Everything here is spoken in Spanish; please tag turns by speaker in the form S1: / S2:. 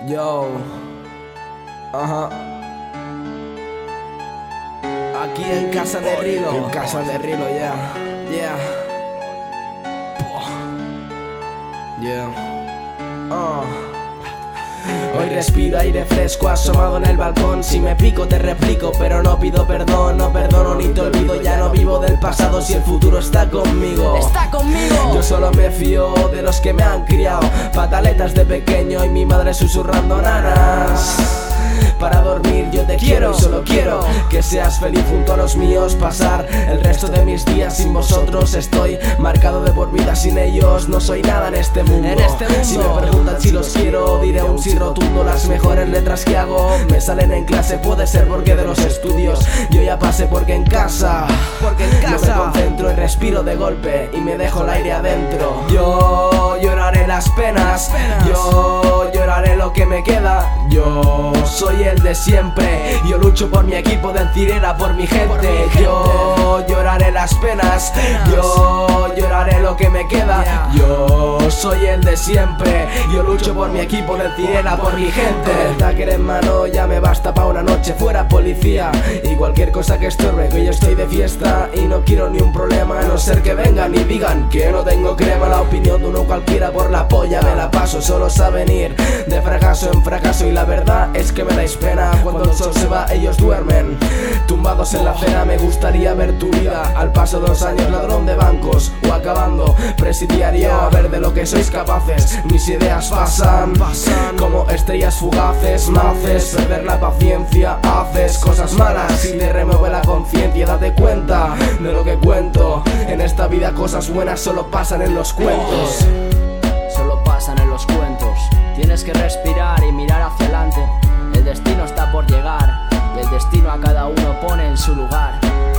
S1: Yo, ajá. Aquí en casa de Rilo. En casa de Rilo, yeah. Hoy respiro aire fresco asomado en el balcón. Si me pico te replico, pero no pido perdón. No perdono ni te olvido, ya no vivo del pasado. Si el futuro está conmigo,
S2: está conmigo.
S1: Yo solo me fío de los que me han criado. Pataletas de pequeño y mi madre susurrando nanas. Para dormir yo te quiero y solo quiero que seas feliz junto a los míos. Pasar el resto de mis días sin vosotros. Estoy marcado de por vida, sin ellos no soy nada en este mundo. Si me preguntan si los quiero, diré un sí rotundo. Las mejores letras que hago me salen en clase. Puede ser porque de los estudios yo ya pasé, porque en casa no me concentro y respiro de golpe y me dejo el aire adentro. Yo lloraré las penas, yo lloraré lo que me queda. Yo soy el de siempre, yo lucho por mi equipo de Encirera, por mi gente. Yo lloraré las penas, yo lloraré lo que me queda. Yo soy el de siempre, yo lucho por mi equipo de Encirera, por mi gente. El tacker en mano ya me basta pa' una noche fuera policía y cualquier cosa que estorbe, que yo estoy de fiesta y no quiero ni un problema, a no ser que vengan y digan que no tengo crema. La opinión de uno cualquiera por la polla me la paso, solo saben ir de fracaso en fracaso. Y la verdad es que me dais pena, cuando el sol se va ellos duermen tumbados en la acera. Me gustaría ver tu vida al paso de los años, ladrón de bancos o acabando presidiario. A ver de lo que sois capaces, mis ideas pasan como estrellas fugaces. Me haces perder la paciencia, haces cosas malas y te remueve la conciencia. Date cuenta de lo que cuento, en esta vida cosas buenas solo pasan en los cuentos.
S2: Solo pasan en los cuentos. Tienes que respirar y mirar hacia adelante. El destino está por llegar y el destino a cada uno pone en su lugar.